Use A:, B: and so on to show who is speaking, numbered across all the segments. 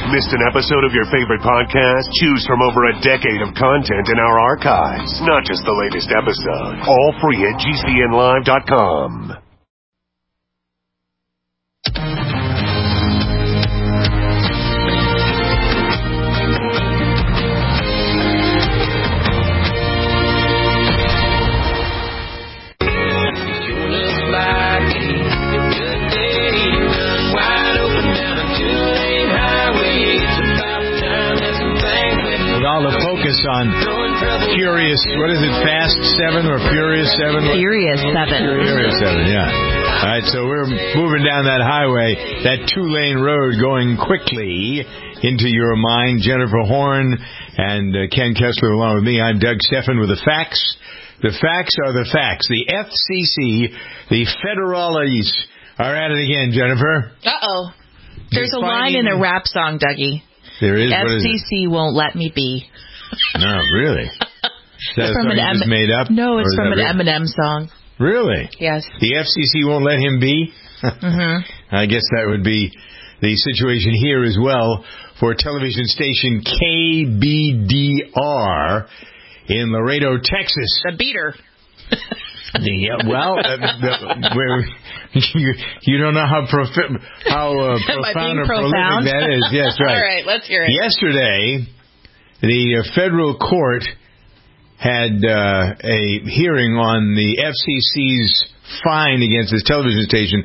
A: Missed an episode of your favorite podcast? Choose from over a decade of content in our archives. Not just the latest episode. All free at GCNlive.com.
B: All the focus on Furious, what is it, Fast 7 or Furious 7?
C: Furious 7.
B: Furious 7, yeah. All right, so we're moving down that highway, that two-lane road, going quickly into your mind. Jennifer Horn and Ken Kessler along with me. I'm Doug Stephan with the facts. The facts are the facts. The FCC, the federales, are at it again, Jennifer.
C: Uh-oh. There's a line in a rap song, Dougie.
B: There is.
C: FCC won't let me be.
B: No, really? That's from an just made up?
C: No, it's from an Eminem song.
B: Really?
C: Yes.
B: The FCC won't let him be?
C: Mm-hmm.
B: I guess that would be the situation here as well for television station KBDR in Laredo, Texas.
C: The beater.
B: You don't know how profound or prolific that is. Yes, right.
C: All right, let's hear it.
B: Yesterday, the federal court had a hearing on the FCC's fine against this television station,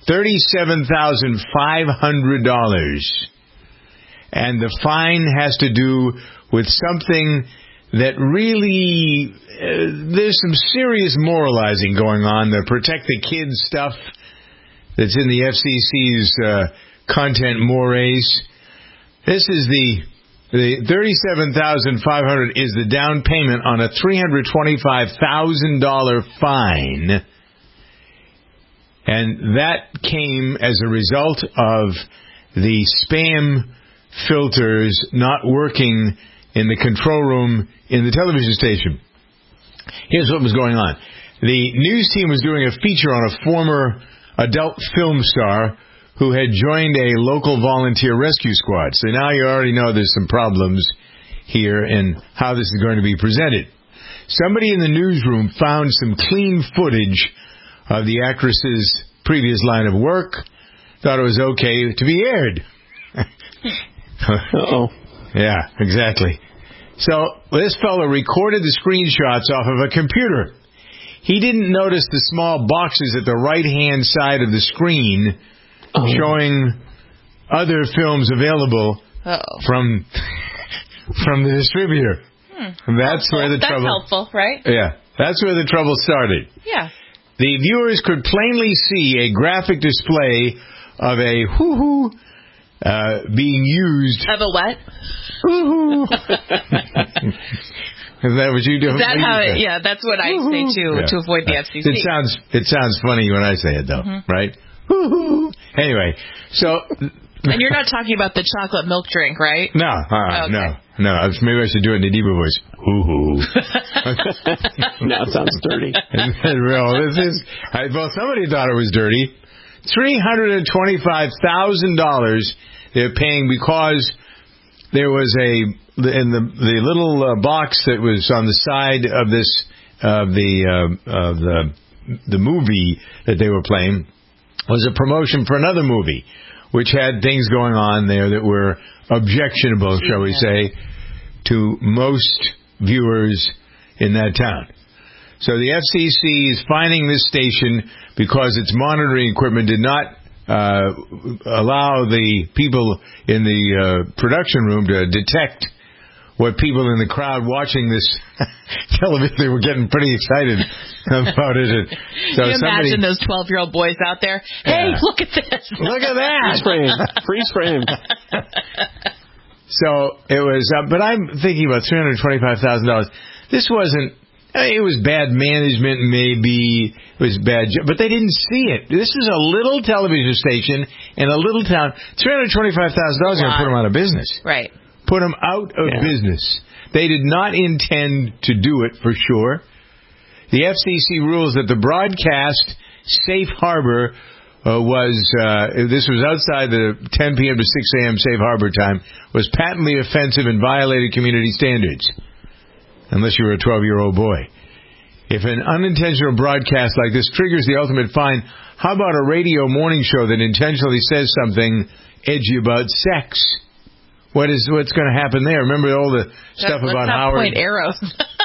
B: $37,500. And the fine has to do with something that really, there's some serious moralizing going on. The Protect the Kids stuff that's in the FCC's content mores. This is the $37,500 is the down payment on a $325,000 fine. And that came as a result of the spam filters not working in the control room in the television station. Here's what was going on. The news team was doing a feature on a former adult film star who had joined a local volunteer rescue squad. So now you already know there's some problems here and how this is going to be presented. Somebody in the newsroom found some clean footage of the actress's previous line of work, thought it was okay to be aired.
D: Uh-oh.
B: Yeah, exactly. So this fellow recorded the screenshots off of a computer. He didn't notice the small boxes at the right-hand side of the screen showing other films available from the distributor. And that's where the trouble.
C: That's helpful, right?
B: Yeah, that's where the trouble started.
C: Yeah.
B: The viewers could plainly see a graphic display of a hoo-hoo being used.
C: Of a what?
B: Hoo-hoo. Is that what you do?
C: Is that how it, yeah, that's what I say too, to avoid the FCC.
B: It sounds funny when I say it, though, right? Hoo-hoo. Anyway, so...
C: And you're not talking about the chocolate milk drink, right?
B: No, no. Maybe I should do it in the diva voice. Hoo-hoo.
D: Now it sounds dirty.
B: Well, somebody thought it was dirty. $325,000 they're paying because there was in the little box that was on the side of this of the movie that they were playing was a promotion for another movie, which had things going on there that were objectionable, shall we say, to most viewers in that town. So the FCC is fining this station because its monitoring equipment did not allow the people in the production room to detect what people in the crowd watching this television, they were getting pretty excited about it. So
C: Can you imagine those 12-year-old boys out there? Hey, look at this.
B: Look at that.
D: Freeze frame.
B: So it was, but I'm thinking about $325,000. This wasn't, it was bad management, maybe it was bad, but they didn't see it. This is a little television station in a little town. $325,000 is going to put them out of business.
C: Right.
B: Put them out of business. They did not intend to do it for sure. The FCC rules that the broadcast safe harbor this was outside the 10 p.m. to 6 a.m. safe harbor time, was patently offensive and violated community standards, unless you were a 12-year-old boy. If an unintentional broadcast like this triggers the ultimate fine, how about a radio morning show that intentionally says something edgy about sex? What's going to happen there? Remember all the stuff about Howard?
C: Point arrows.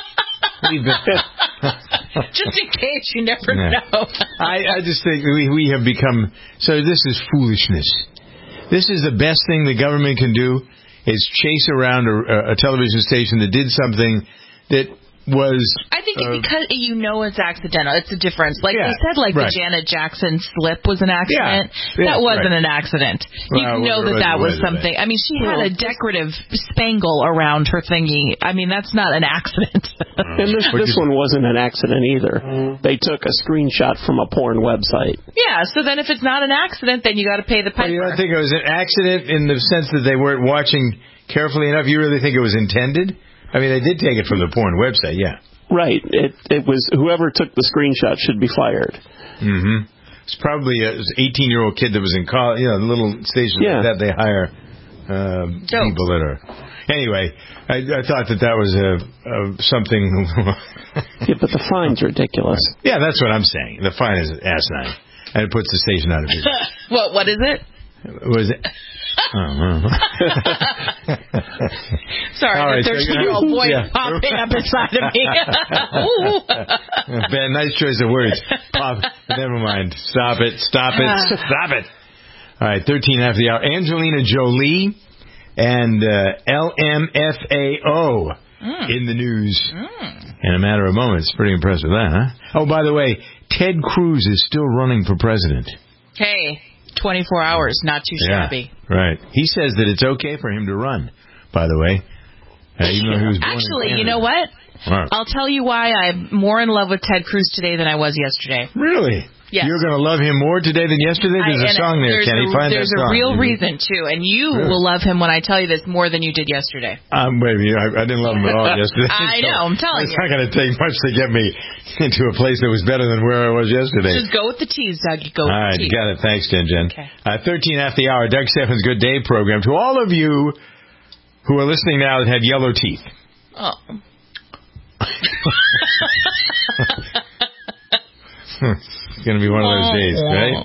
C: Just in case, you never know.
B: I just think we have become... So this is foolishness. This is the best thing the government can do, is chase around a television station that did something that was...
C: I think because you know it's accidental. It's a difference. Like they said, the Janet Jackson slip was an accident. That wasn't an accident. You know that was something. I mean, she had a decorative spangle around her thingy. I mean, that's not an accident.
D: And this one wasn't an accident either. They took a screenshot from a porn website.
C: Yeah, so then if it's not an accident, then you got to pay the piper.
B: Well, you don't think it was an accident in the sense that they weren't watching carefully enough? You really think it was intended? I mean, they did take it from the porn website, yeah.
D: Right. It was whoever took the screenshot should be fired.
B: Mm-hmm. It's probably an 18-year-old kid that was in college. You know, little stations like that, they hire people that are... Anyway, I thought that was something...
D: Yeah, but the fine's ridiculous.
B: Yeah, that's what I'm saying. The fine is asinine. And it puts the station out of business.
C: What is it?
B: Was it...
C: Sorry, the 13-year-old boy popping up inside of me.
B: Ben, nice choice of words. Never mind. Stop it. Stop it. All right, 13 after the hour. Angelina Jolie and LMFAO in the news in a matter of moments. Pretty impressed with that, huh? Oh, by the way, Ted Cruz is still running for president.
C: Hey. 24 hours, not too shabby.
B: Yeah, right. He says that it's okay for him to run, by the way. Even though he was born
C: Actually,
B: in
C: you know what?
B: Right.
C: I'll tell you why I'm more in love with Ted Cruz today than I was yesterday.
B: Really?
C: Yes.
B: You're going to love him more today than yesterday? There's a song there, Kenny. Find that song.
C: There's a real reason, too. And you will love him when I tell you this more than you did yesterday.
B: Baby, I didn't love him at all yesterday.
C: I know, I'm telling you.
B: It's not going to take much to get me into a place that was better than where I was yesterday.
C: Just go with the tease, Doug. You go with
B: the tease. All right, you got it. Thanks, Jen.
C: Okay.
B: 13 after the hour, Doug Steffens' Good Day program. To all of you who are listening now that have yellow teeth.
C: Oh.
B: It's going to be one of those days, right?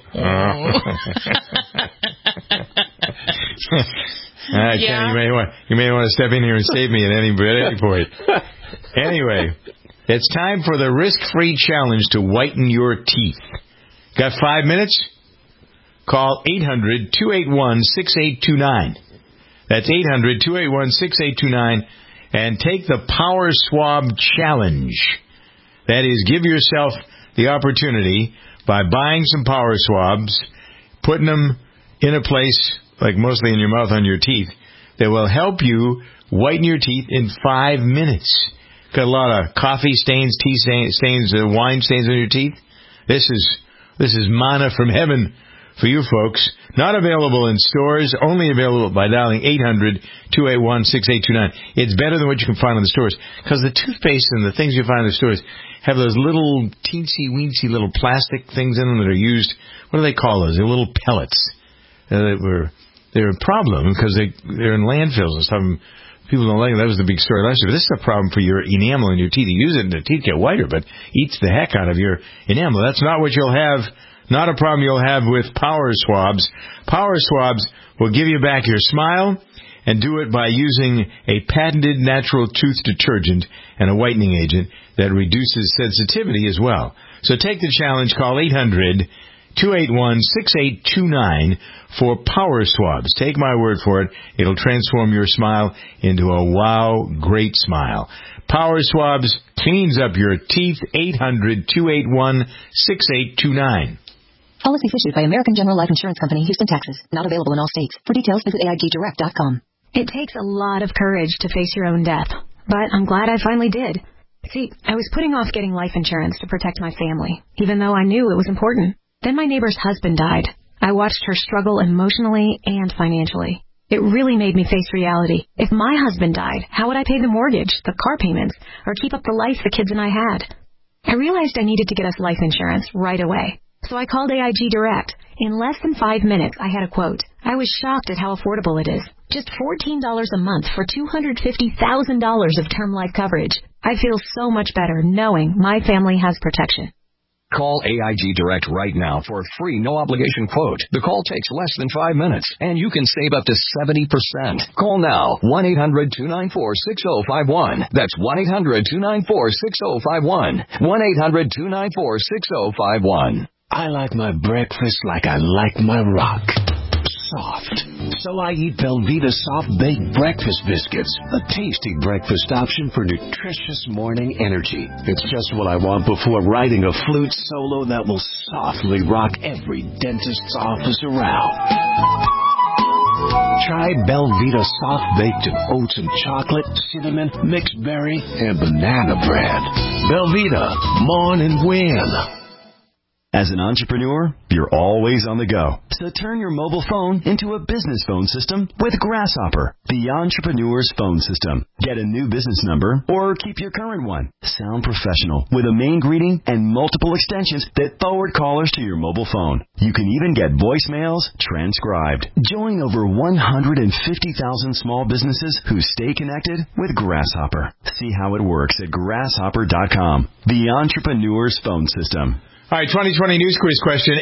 B: Kenny, you may want to step in here and save me at any point. Anyway, it's time for the risk-free challenge to whiten your teeth. Got 5 minutes? Call 800-281-6829. That's 800-281-6829, and take the Power Swab Challenge. That is, give yourself the opportunity by buying some Power Swabs, putting them in a place, like mostly in your mouth on your teeth, that will help you whiten your teeth in 5 minutes. Got a lot of coffee stains, tea stains, wine stains on your teeth? This is manna from heaven for you folks. Not available in stores, only available by dialing 800-281-6829. It's better than what you can find in the stores, because the toothpaste and the things you find in the stores have those little teensy-weensy little plastic things in them that are used. What do they call those? They're little pellets. They're a problem because they're in landfills and stuff. People don't like it. That was the big story last year. But this is a problem for your enamel in your teeth. You use it and the teeth get whiter, but eats the heck out of your enamel. That's not what you'll have. Not a problem you'll have with Power Swabs. Power Swabs will give you back your smile and do it by using a patented natural tooth detergent and a whitening agent that reduces sensitivity as well. So take the challenge. Call 800-281-6829 for Power Swabs. Take my word for it. It'll transform your smile into a wow, great smile. Power Swabs cleans up your teeth. 800-281-6829.
E: Policies issued by American General Life Insurance Company, Houston, Texas. Not available in all states. For details, visit AIGdirect.com.
F: It takes a lot of courage to face your own death, but I'm glad I finally did. See, I was putting off getting life insurance to protect my family, even though I knew it was important. Then my neighbor's husband died. I watched her struggle emotionally and financially. It really made me face reality. If my husband died, how would I pay the mortgage, the car payments, or keep up the life the kids and I had? I realized I needed to get us life insurance right away. So I called AIG Direct. In less than 5 minutes, I had a quote. I was shocked at how affordable it is. Just $14 a month for $250,000 of term life coverage. I feel so much better knowing my family has protection.
G: Call AIG Direct right now for a free no-obligation quote. The call takes less than 5 minutes, and you can save up to 70%. Call now, 1-800-294-6051. That's 1-800-294-6051. 1-800-294-6051.
H: I like my breakfast like I like my rock. Soft. So I eat Belvita Soft Baked Breakfast Biscuits, a tasty breakfast option for nutritious morning energy. It's just what I want before writing a flute solo that will softly rock every dentist's office around. Try Belvita Soft Baked oats and chocolate, cinnamon, mixed berry, and banana bread. Belvita, mourn and win.
I: As an entrepreneur, you're always on the go. So turn your mobile phone into a business phone system with Grasshopper, the entrepreneur's phone system. Get a new business number or keep your current one. Sound professional with a main greeting and multiple extensions that forward callers to your mobile phone. You can even get voicemails transcribed. Join over 150,000 small businesses who stay connected with Grasshopper. See how it works at grasshopper.com. The entrepreneur's phone system.
B: All right, 2020 News Quiz question,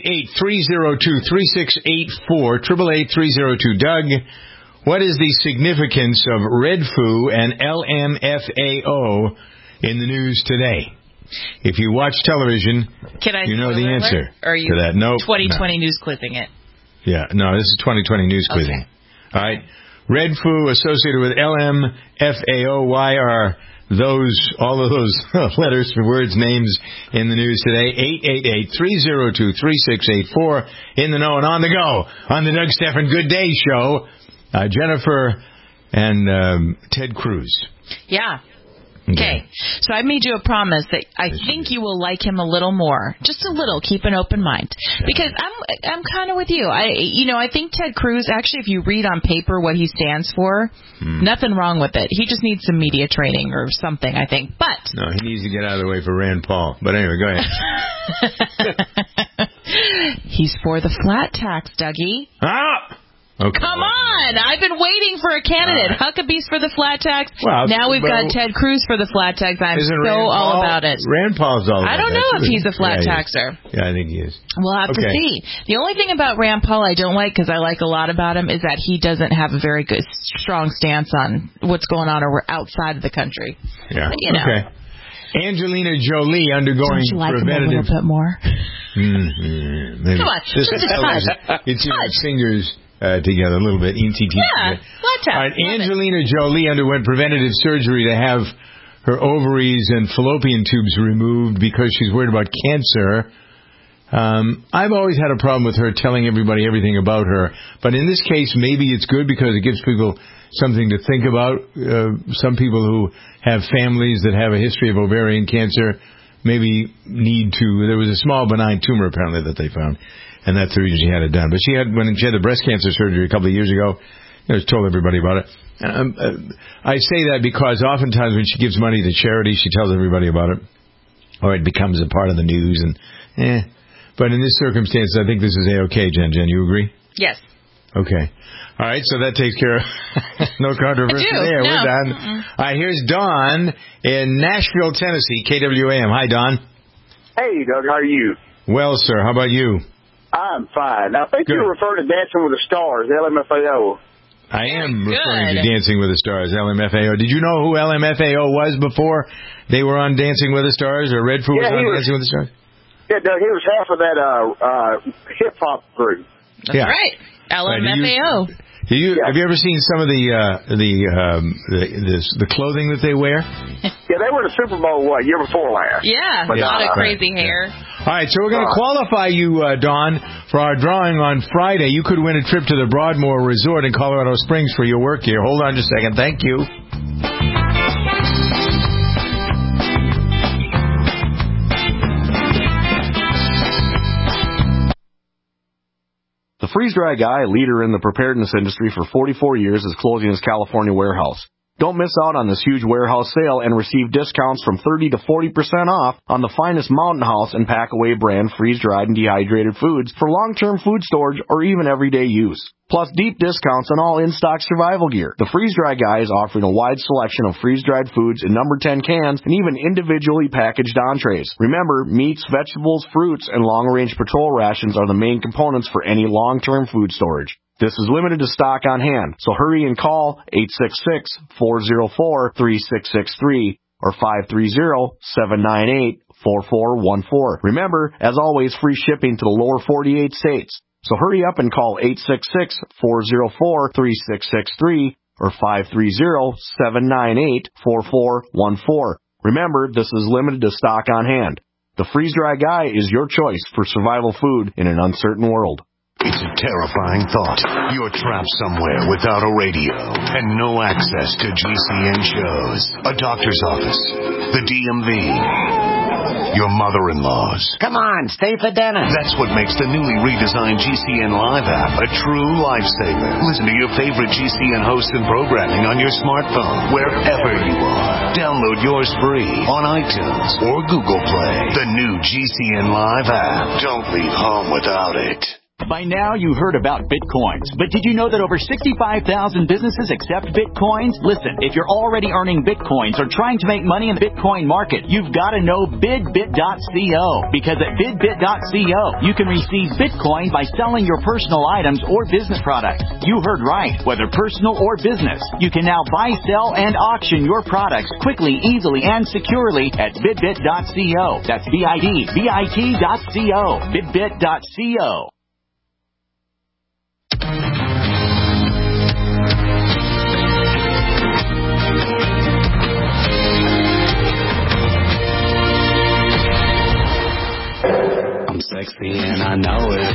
B: 888-302-3684, 888-302-DOUG. What is the significance of Red Foo and LMFAO in the news today? If you watch television, you know the answer to that. No,
C: 2020 News Quizzing it.
B: Yeah, no, this is 2020 News Quizzing. All right, Red Foo associated with LMFAO. Why are all of those letters, words, names in the news today? 888-302-3684. In the know and on the go on the Doug Stephan Good Day Show. Jennifer and Ted Cruz.
C: Yeah. Okay. So I made you a promise that I think you will like him a little more. Just a little. Keep an open mind. Because I'm kind of with you. I think Ted Cruz, actually, if you read on paper what he stands for, nothing wrong with it. He just needs some media training or something, I think. But
B: no, he needs to get out of the way for Rand Paul. But anyway, go ahead.
C: He's for the flat tax, Dougie.
B: Ah! Okay.
C: Come on! I've been waiting for a candidate. Huckabee's for the flat tax. Now we've got Ted Cruz for the flat tax. I'm all about it.
B: Rand Paul's all about it.
C: I don't know if he's a flat taxer.
B: Yeah, I think he is.
C: We'll have to see. The only thing about Rand Paul I don't like, because I like a lot about him, is that he doesn't have a very good, strong stance on what's going on outside of the country.
B: Yeah.
C: But,
B: okay. Angelina Jolie undergoing preventative.
C: Don't you like him a little bit more?
B: Maybe.
C: Come on.
B: It's your fingers together a little bit.
C: Yeah, flat tax.
B: All right, Angelina Jolie underwent preventative surgery to have her ovaries and fallopian tubes removed because she's worried about cancer. I've always had a problem with her telling everybody everything about her, but in this case, maybe it's good because it gives people something to think about. Some people who have families that have a history of ovarian cancer maybe need to. There was a small benign tumor apparently that they found, and that's the reason she had it done. But when she had the breast cancer surgery a couple of years ago, I told everybody about it. I say that because oftentimes when she gives money to charity, she tells everybody about it, or it becomes a part of the news. But in this circumstance, I think this is A-okay, Jen. You agree?
C: Yes.
B: Okay. All right, so that takes care of no controversy there. No. We're done. All right, here's Don in Nashville, Tennessee, KWAM. Hi, Don.
J: Hey, Doug. How are you?
B: Well, sir. How about you?
J: I'm fine. Now, I think you're referring to Dancing with the Stars, LMFAO.
B: I am referring to Dancing with the Stars, LMFAO. Did you know who LMFAO was before they were on Dancing with the Stars, or Red Foo was on Dancing with the Stars?
J: Yeah, Doug, he was half of that hip-hop group.
C: That's right. LMFAO.
B: Have you ever seen some of the clothing that they wear?
J: Yeah, they were in the Super Bowl, year before last.
C: Yeah, a lot of crazy hair.
B: All right, so we're going to qualify you, Dawn, for our drawing on Friday. You could win a trip to the Broadmoor Resort in Colorado Springs for your work here. Hold on just a second. Thank you.
K: The Freeze Dry Guy, a leader in the preparedness industry for 44 years, is closing his California warehouse.
L: Don't miss out on this huge warehouse sale and receive discounts from 30 to 40% off on the finest Mountain House and Packaway brand freeze-dried and dehydrated foods for long-term food storage or even everyday use. Plus deep discounts on all in-stock survival gear. The Freeze Dry Guy is offering a wide selection of freeze-dried foods in number 10 cans and even individually packaged entrees. Remember, meats, vegetables, fruits, and long-range patrol rations are the main components for any long-term food storage. This is limited to stock on hand, so hurry and call 866-404-3663 or 530-798-4414. Remember, as always, free shipping to the lower 48 states. So hurry up and call 866-404-3663 or 530-798-4414. Remember, this is limited to stock on hand. The Freeze Dry Guy is your choice for survival food in an uncertain world.
A: It's a terrifying thought. You're trapped somewhere without a radio and no access to GCN shows, a doctor's office, the DMV, your mother-in-law's.
H: Come on, stay for dinner.
A: That's what makes the newly redesigned GCN Live app a true lifesaver. Listen to your favorite GCN hosts and programming on your smartphone, wherever you are. Download yours free on iTunes or Google Play. The new GCN Live app. Don't leave home without it.
M: By now, you've heard about Bitcoins, but did you know that over 65,000 businesses accept Bitcoins? Listen, if you're already earning Bitcoins or trying to make money in the Bitcoin market, you've got to know BidBit.co, because at BidBit.co, you can receive Bitcoin by selling your personal items or business products. You heard right, whether personal or business. You can now buy, sell, and auction your products quickly, easily, and securely at BidBit.co. That's BidBit.co. BidBit.co.
H: I'm sexy and I know it.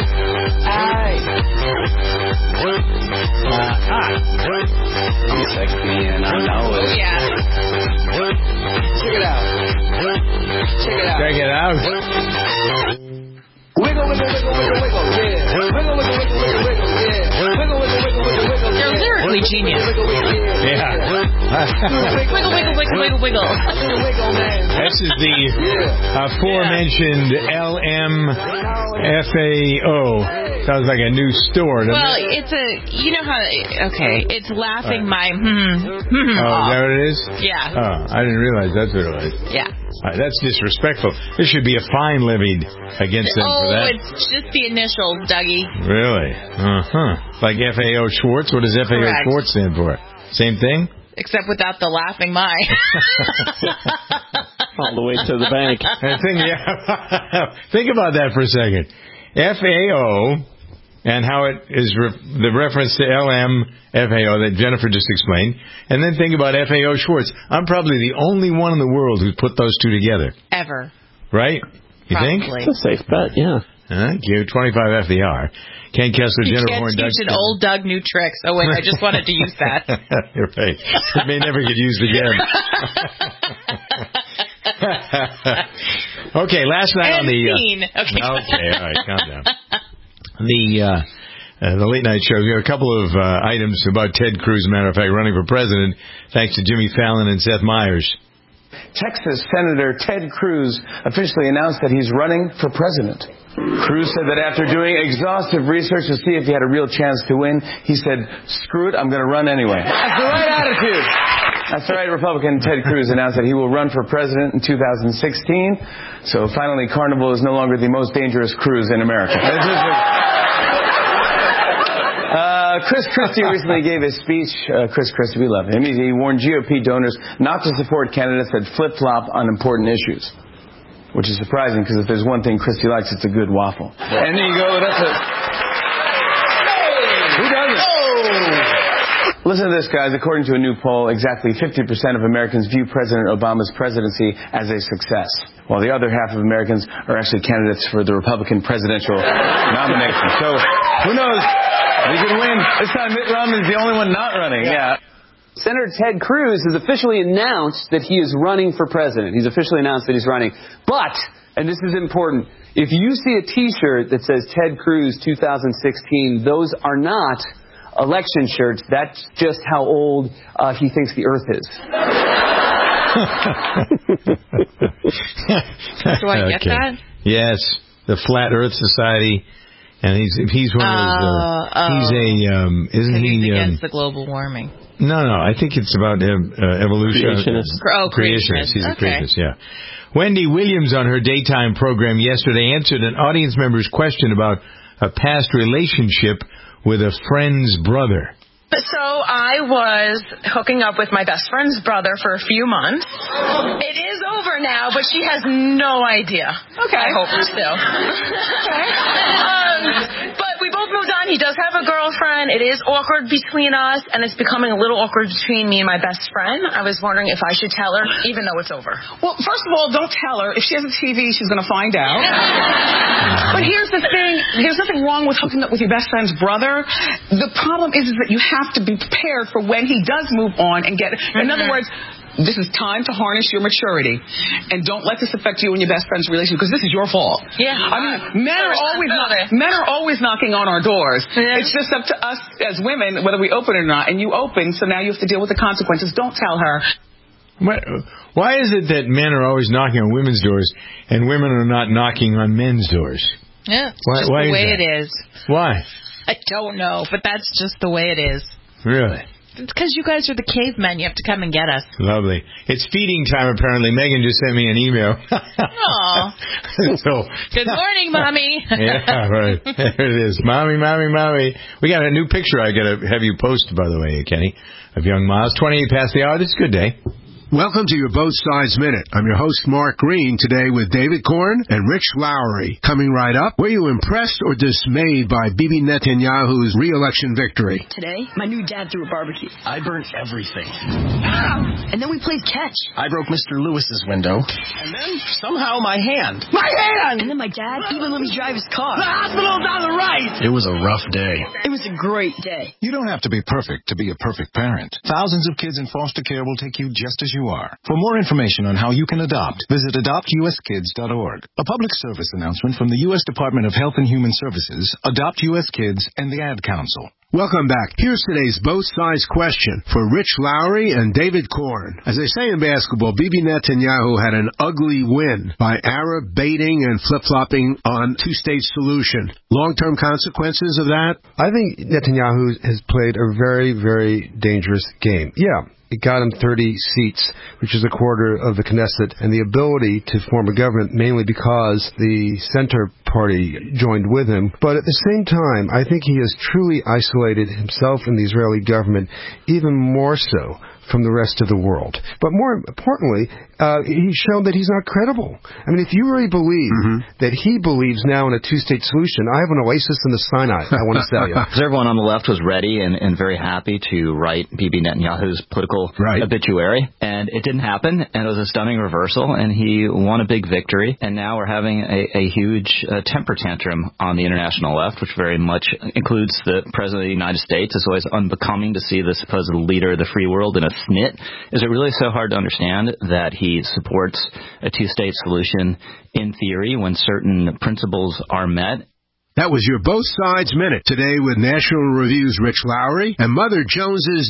H: I'm sexy and I know it.
C: Yeah.
H: Check it out. Check it out.
B: Check it out.
H: Wiggle, wiggle, wiggle, wiggle, wiggle, yeah. Wiggle, wiggle, wiggle, wiggle, wiggle, yeah. Wiggle, wiggle, wiggle, wiggle, wiggle.
C: You're lyrically genius.
B: Yeah.
C: Wiggle, wiggle, wiggle, wiggle, wiggle.
B: This is the aforementioned LMFAO. Sounds like a new store.
C: Well,
B: it?
C: it's it's laughing my
B: Oh, is that what it is?
C: Yeah.
B: Oh, I didn't realize that's what it was.
C: Yeah.
B: That's disrespectful. There should be a fine levied against them for that.
C: Oh, it's just the initials, Dougie.
B: Really? Like FAO Schwartz? What does FAO
C: Correct.
B: Schwartz stand for? Same thing?
C: Except without the laughing my.
D: All the way to the bank.
B: Think about that for a second. FAO and how it is the reference to LMFAO that Jennifer just explained, and then think about FAO Schwartz. I'm probably the only one in the world who's put those two together.
C: Ever.
B: Right? You
C: Probably.
B: think?
D: It's a safe bet, yeah.
B: Thank you. 25 FDR. Ken Kessler, Jennifer Horn, Doug.
C: Teach an old Doug new tricks. Oh, wait, I just wanted to use that.
B: You're right. It may never get used again. Okay, last night on the...
C: Okay,
B: all right, calm down. The late night show, we got a couple of items about Ted Cruz, matter of fact, running for president, thanks to Jimmy Fallon and Seth Meyers.
N: Texas Senator Ted Cruz officially announced that he's running for president. Cruz said that after doing exhaustive research to see if he had a real chance to win, he said, screw it, I'm going to run anyway. That's the right attitude. That's right, Republican Ted Cruz announced that he will run for president in 2016. So finally, Carnival is no longer the most dangerous cruise in America. Chris Christie recently gave a speech. Chris Christie, we love him. He warned GOP donors not to support candidates that flip-flop on important issues, which is surprising because if there's one thing Christie likes, it's a good waffle. And there you go. That's it. Who doesn't? Oh! Listen to this, guys. According to a new poll, exactly 50% of Americans view President Obama's presidency as a success, while the other half of Americans are actually candidates for the Republican presidential nomination. So, who knows? We could win. This time Mitt Romney's the only one not running. Yeah.
O: Senator Ted Cruz has officially announced that he is running for president. He's officially announced that he's running. But, and this is important, if you see a T-shirt that says Ted Cruz 2016, those are not election shirts. That's just how old he thinks the Earth is.
C: Do I get that?
B: Yes, the Flat Earth Society, and he's one of those. Isn't he
C: against the global warming?
B: No, I think it's about evolution.
C: Creationist.
B: He's a creationist. Yeah. Wendy Williams on her daytime program yesterday answered an audience member's question about a past relationship with a friend's brother.
P: So I was hooking up with my best friend's brother for a few months. It is over now, but she has no idea. Okay. I hope still. Okay. But we both moved on. He does have a girlfriend. It is awkward between us, and it's becoming a little awkward between me and my best friend. I was wondering if I should tell her, even though it's over.
Q: Well, first of all, don't tell her. If she has a TV, she's going to find out. But here's the thing. There's nothing wrong with hooking up with your best friend's brother. The problem is that you have to be prepared for when he does move on and get... In other words, this is time to harness your maturity, and don't let this affect you and your best friend's relationship, because this is your fault.
P: Yeah.
Q: I mean, men are always knocking on our doors. Yeah. It's just up to us as women whether we open or not, and you open, so now you have to deal with the consequences. Don't tell her.
B: Why is it that men are always knocking on women's doors and women are not knocking on men's doors?
C: Yeah, it's just the way it is.
B: Why?
C: I don't know, but that's just the way it is.
B: Really?
C: It's because you guys are the cavemen. You have to come and get us.
B: Lovely. It's feeding time, apparently. Megan just sent me an email.
C: Aw. Good morning, Mommy.
B: Yeah, right. There it is. Mommy. We got a new picture I got to have you post, by the way, Kenny, of young Miles. 28 past the hour. This is a good day.
R: Welcome to your Both Sides Minute. I'm your host, Mark Green, today with David Corn and Rich Lowry. Coming right up, were you impressed or dismayed by Bibi Netanyahu's re-election victory?
S: Today, my new dad threw a barbecue.
T: I burnt everything.
S: And then we played catch.
T: I broke Mr. Lewis's window. And then, somehow, my hand.
S: My hand! And then my dad even let me drive his car.
T: The hospital's on the right! It was a rough day.
S: It was a great day.
U: You don't have to be perfect to be a perfect parent. Thousands of kids in foster care will take you just as you are. For more information on how you can adopt, visit adoptuskids.org. A public service announcement from the U.S. Department of Health and Human Services, Adopt U.S. Kids, and the Ad Council.
R: Welcome back. Here's today's Both Sides question for Rich Lowry and David Corn. As they say in basketball, Bibi Netanyahu had an ugly win by Arab baiting and flip-flopping on two-state solution. Long-term consequences of that?
V: I think Netanyahu has played a very, very dangerous game. Yeah. It got him 30 seats, which is a quarter of the Knesset, and the ability to form a government mainly because the center party joined with him. But at the same time, I think he has truly isolated himself and the Israeli government even more so from the rest of the world. But more importantly, he's shown that he's not credible. I mean, if you really believe that he believes now in a two-state solution, I have an oasis in the Sinai, I want to tell you.
W: Because everyone on the left was ready and very happy to write Bibi Netanyahu's political obituary, and it didn't happen, and it was a stunning reversal, and he won a big victory, and now we're having a huge temper tantrum on the international left, which very much includes the President of the United States. It's always unbecoming to see the supposed leader of the free world in a snit. Is it really so hard to understand that he supports a two-state solution in theory when certain principles are met?
R: That was your Both Sides Minute today with National Review's Rich Lowry and Mother Jones's...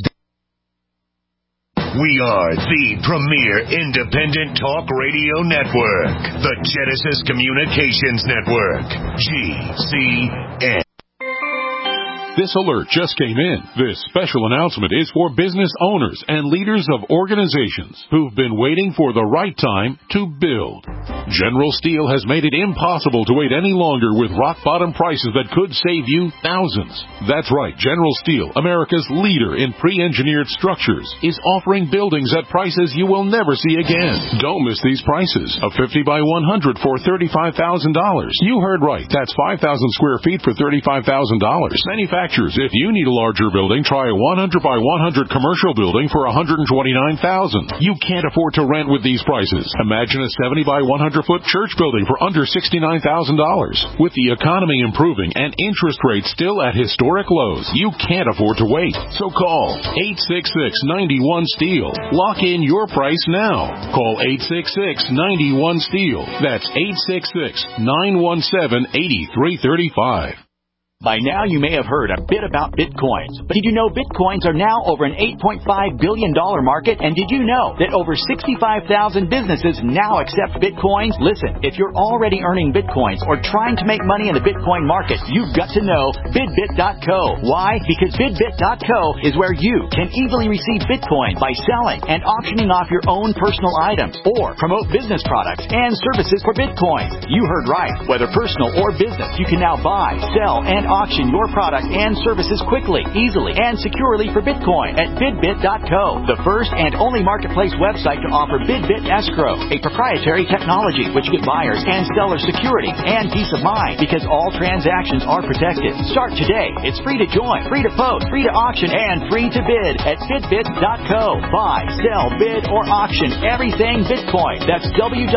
A: We are the premier independent talk radio network, the Genesis Communications Network, GCN.
X: This alert just came in. This special announcement is for business owners and leaders of organizations who've been waiting for the right time to build. General Steel has made it impossible to wait any longer with rock-bottom prices that could save you thousands. That's right, General Steel, America's leader in pre-engineered structures, is offering buildings at prices you will never see again. Don't miss these prices. A 50 by 100 for $35,000. You heard right. That's 5,000 square feet for $35,000. Manufacturers, if you need a larger building, try a 100 by 100 commercial building for $129,000. You can't afford to rent with these prices. Imagine a 70 by 100-foot church building for under $69,000. With the economy improving and interest rates still at historic lows, you can't afford to wait. So call 866-91-STEEL. Lock in your price now. Call 866-91-STEEL. That's 866-917-8335.
M: By now, you may have heard a bit about Bitcoins, but did you know Bitcoins are now over an $8.5 billion market? And did you know that over 65,000 businesses now accept Bitcoins? Listen, if you're already earning Bitcoins or trying to make money in the Bitcoin market, you've got to know BidBit.co. Why? Because BidBit.co is where you can easily receive Bitcoin by selling and auctioning off your own personal items or promote business products and services for Bitcoin. You heard right. Whether personal or business, you can now buy, sell, and auction your product and services quickly, easily, and securely for Bitcoin at BidBit.co, the first and only marketplace website to offer BidBit Escrow, a proprietary technology which gives buyers and sellers security and peace of mind because all transactions are protected. Start today. It's free to join, free to post, free to auction, and free to bid at BidBit.co. Buy, sell, bid, or auction everything Bitcoin. That's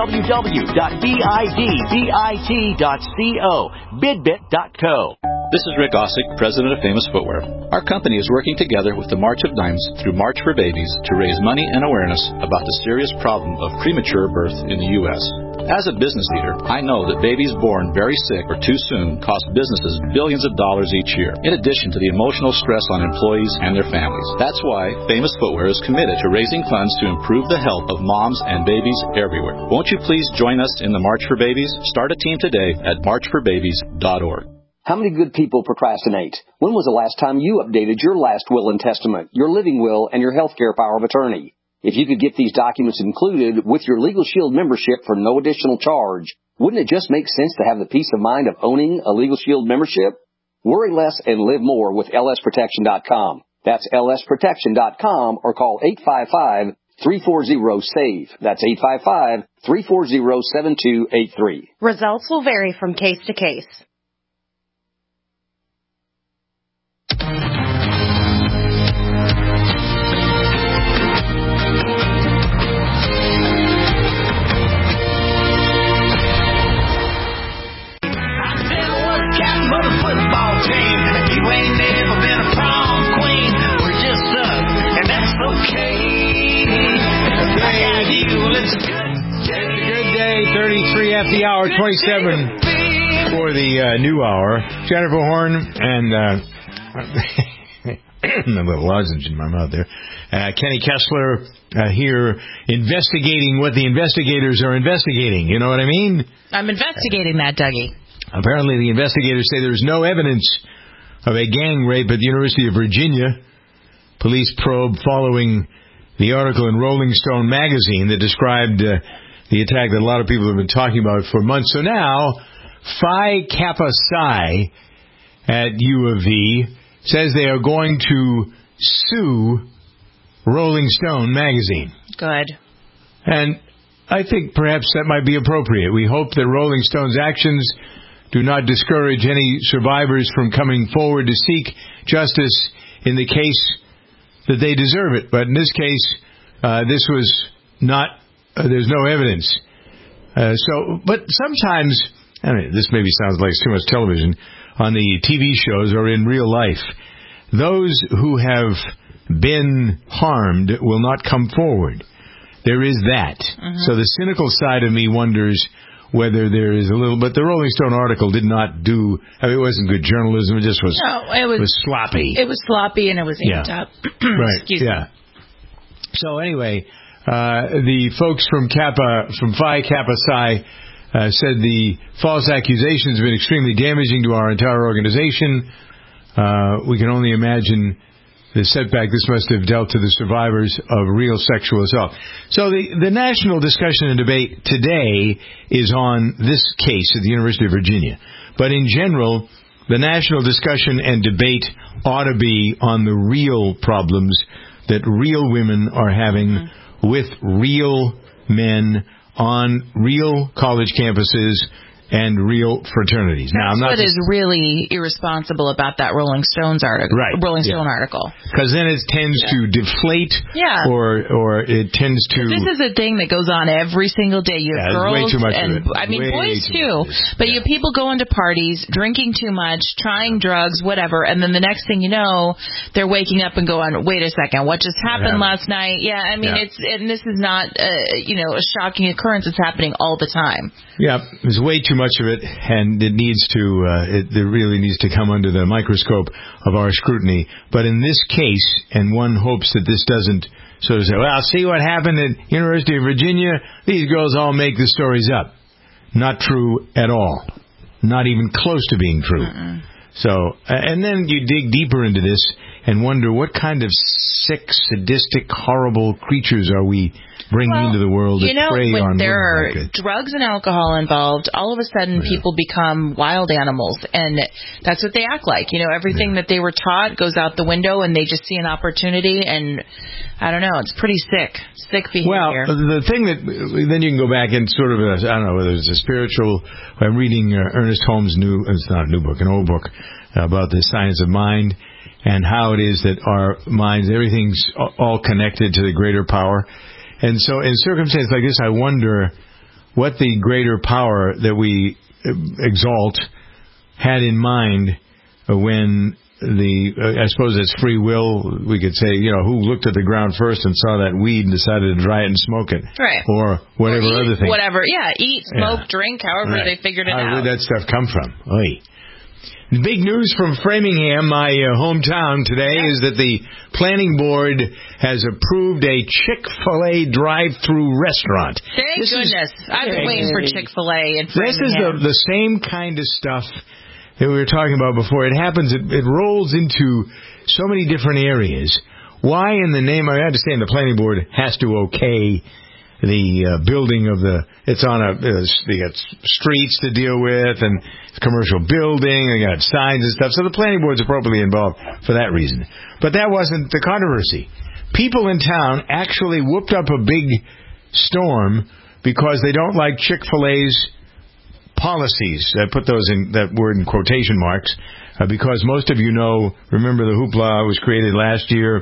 M: www.bidbit.co. BidBit.co.
E: This is Rick Ossick, president of Famous Footwear. Our company is working together with the March of Dimes through March for Babies to raise money and awareness about the serious problem of premature birth in the U.S. As a business leader, I know that babies born very sick or too soon cost businesses billions of dollars each year, in addition to the emotional stress on employees and their families. That's why Famous Footwear is committed to raising funds to improve the health of moms and babies everywhere. Won't you please join us in the March for Babies? Start a team today at marchforbabies.org.
F: How many good people procrastinate? When was the last time you updated your last will and testament, your living will, and your health care power of attorney? If you could get these documents included with your Legal Shield membership for no additional charge, wouldn't it just make sense to have the peace of mind of owning a Legal Shield membership? Worry less and live more with lsprotection.com. That's lsprotection.com or call 855-340-SAVE. That's 855-340-7283.
G: Results will vary from case to case.
B: At the hour, 27 for the new hour. Jennifer Horn and a little lozenge in my mouth there. Kenny Kessler here investigating what the investigators are investigating. You know what I mean?
C: I'm investigating that, Dougie.
B: Apparently, the investigators say there's no evidence of a gang rape at the University of Virginia. Police probe following the article in Rolling Stone magazine that described the attack that a lot of people have been talking about for months. So now, Phi Kappa Psi at U of V says they are going to sue Rolling Stone magazine.
C: Good.
B: And I think perhaps that might be appropriate. We hope that Rolling Stone's actions do not discourage any survivors from coming forward to seek justice in the case that they deserve it. But in this case, this was not... there's no evidence. But sometimes, I mean, this maybe sounds like too much television, on the TV shows or in real life, those who have been harmed will not come forward. There is that. Mm-hmm. So the cynical side of me wonders whether there is a little, but the Rolling Stone article did not do, I mean, it wasn't good journalism, it just was, it was sloppy.
C: It was sloppy and it was amped up.
B: Right,
C: Excuse me.
B: So anyway, the folks from Phi Kappa Psi said the false accusations have been extremely damaging to our entire organization. We can only imagine the setback this must have dealt to the survivors of real sexual assault. So the national discussion and debate today is on this case at the University of Virginia. But in general, the national discussion and debate ought to be on the real problems that real women are having with real men on real college campuses and real fraternities. Now, I'm not
C: what is really irresponsible about that Rolling Stone article.
B: Because then it tends to deflate, or it tends to...
C: This is a thing that goes on every single day. You have girls,
B: way too much
C: and I mean boys too. But you have people going to parties, drinking too much, trying drugs, whatever, and then the next thing you know, they're waking up and going, "Wait a second, what just happened last night?" Yeah, I mean this is not a shocking occurrence. It's happening all the time.
B: Yeah, there's way too much of it, and it needs to. It really needs to come under the microscope of our scrutiny. But in this case, and one hopes that this doesn't sort of say, "Well, see what happened at University of Virginia? These girls all make the stories up." Not true at all. Not even close to being true. So, and then you dig deeper into this and wonder what kind of sick, sadistic, horrible creatures are we bringing into the world that prey on
C: when there are
B: like
C: drugs and alcohol involved, all of a sudden people become wild animals, and that's what they act like. Everything that they were taught goes out the window, and they just see an opportunity, and I don't know, it's pretty sick behavior.
B: Well, the thing that, then you can go back and sort of, I don't know whether it's a spiritual, I'm reading Ernest Holmes' it's not a new book, an old book, about the science of mind, and how it is that our minds, everything's all connected to the greater power. And so in circumstances like this, I wonder what the greater power that we exalt had in mind when I suppose it's free will, we could say, who looked at the ground first and saw that weed and decided to dry it and smoke it.
C: Right.
B: Or whatever other thing.
C: Whatever, eat, smoke, drink, however they figured it out.
B: Where did that stuff come from? Oy. Big news from Framingham, my hometown today, is that the planning board has approved a Chick-fil-A drive-through restaurant.
C: Thank goodness. I've been waiting for Chick-fil-A in Framingham.
B: This is the same kind of stuff that we were talking about before. It happens, it rolls into so many different areas. Why in the name, I understand the planning board has to okay the building of it's on they got streets to deal with, and commercial building, they got signs and stuff, so the planning board's appropriately involved for that reason. But that wasn't the controversy. People in town actually whooped up a big storm because they don't like Chick-fil-A's policies. I put that word in quotation marks, because most of you remember the hoopla was created last year.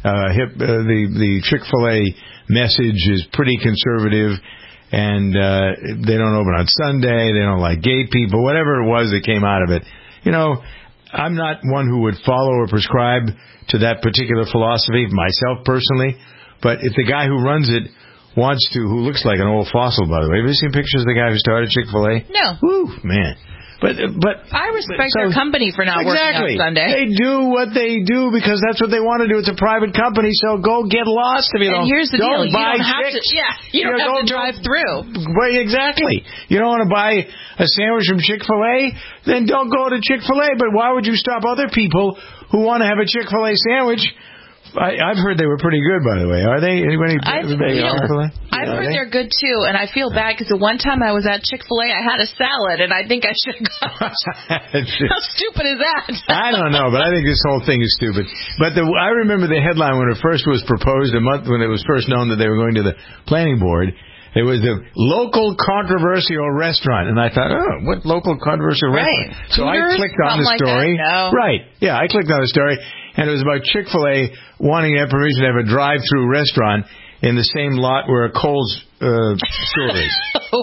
B: The Chick-fil-A message is pretty conservative, and they don't open on Sunday, they don't like gay people, whatever it was that came out of it. I'm not one who would follow or prescribe to that particular philosophy myself personally, but if the guy who runs it wants to, who looks like an old fossil, by the way. Have you seen pictures of the guy who started Chick-fil-A?
C: No.
B: Woo, man. But
C: I respect their company for not working on Sunday.
B: They do what they do because that's what they want to do. It's a private company, so go get lost if you don't.
C: And here's the deal: you don't have
B: chicks.
C: you don't have to drive through.
B: Well, exactly. You don't want to buy a sandwich from Chick-fil-A, then don't go to Chick-fil-A. But why would you stop other people who want to have a Chick-fil-A sandwich? I've heard they were pretty good, by the way. Are they? Anybody?
C: I've heard they're good too, and I feel bad because the one time I was at Chick-fil-A, I had a salad, and I think I should have gone. How stupid is that?
B: I don't know, but I think this whole thing is stupid. But I remember the headline when it first was proposed, when it was first known that they were going to the planning board. It was the local controversial restaurant, and I thought, what local controversial restaurant? So I clicked on the story. Right? Yeah, I clicked on the story. And it was about Chick-fil-A wanting to have permission to have a drive-through restaurant in the same lot where a Kohl's store is.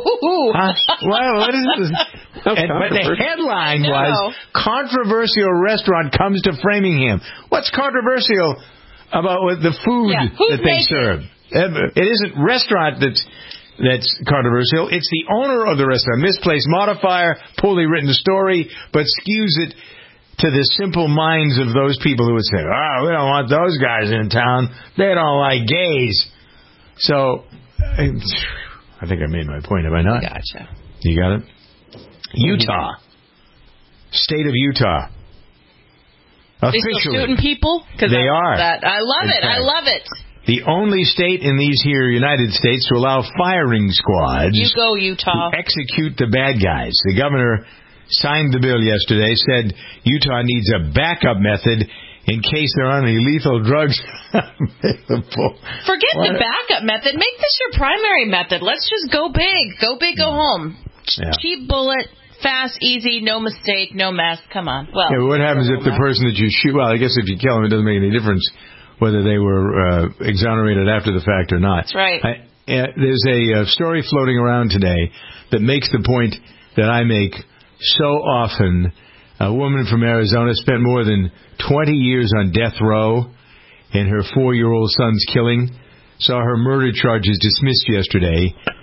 B: Well, what is this? But the headline was, controversial restaurant comes to Framingham. What's controversial about the food that they serve? It isn't restaurant that's controversial. It's the owner of the restaurant. Misplaced modifier, poorly written story, but skews it to the simple minds of those people who would say, we don't want those guys in town. They don't like gays. So, I think I made my point, have I not?
C: Gotcha.
B: You got it? Utah. State of Utah.
C: They still shooting people?
B: They are.
C: I love it. I love it.
B: The only state in these here United States to allow firing squads.
C: You go, Utah.
B: To execute the bad guys. The governor signed the bill yesterday, said Utah needs a backup method in case there aren't any lethal drugs available.
C: Forget the backup method. Make this your primary method. Let's just go big. Go big, go home. Yeah. Cheap bullet, fast, easy, no mistake, no mess. Come on. Well,
B: what happens if the person that you shoot, well, I guess if you kill them, it doesn't make any difference whether they were exonerated after the fact or not.
C: That's right.
B: There's a story floating around today that makes the point that I make so often. A woman from Arizona spent more than 20 years on death row in her 4-year-old son's killing. Saw her murder charges dismissed yesterday